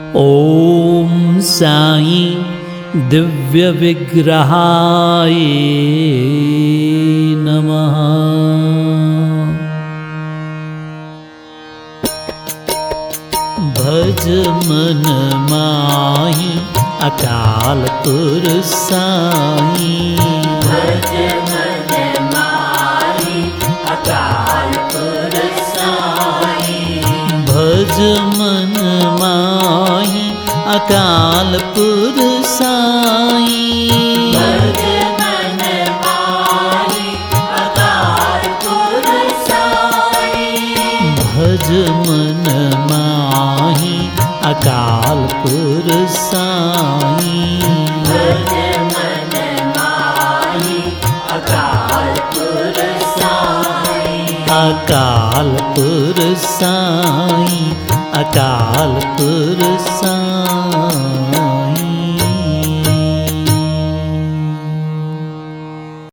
ओम साईं दिव्य विग्रहाय नमः। भज मन माही अकाल पुरख साईं। भज मन माही अकाल पुरख साईं। भज मन माही अकाल पुरख साईं। भज मन माही अकाल पुरख साईं। भज मन माही अकाल पुरख साईं। भज मन माही अकाल पुरख साईं। अकाल पुरख साईं। अकाल पुरख साईं।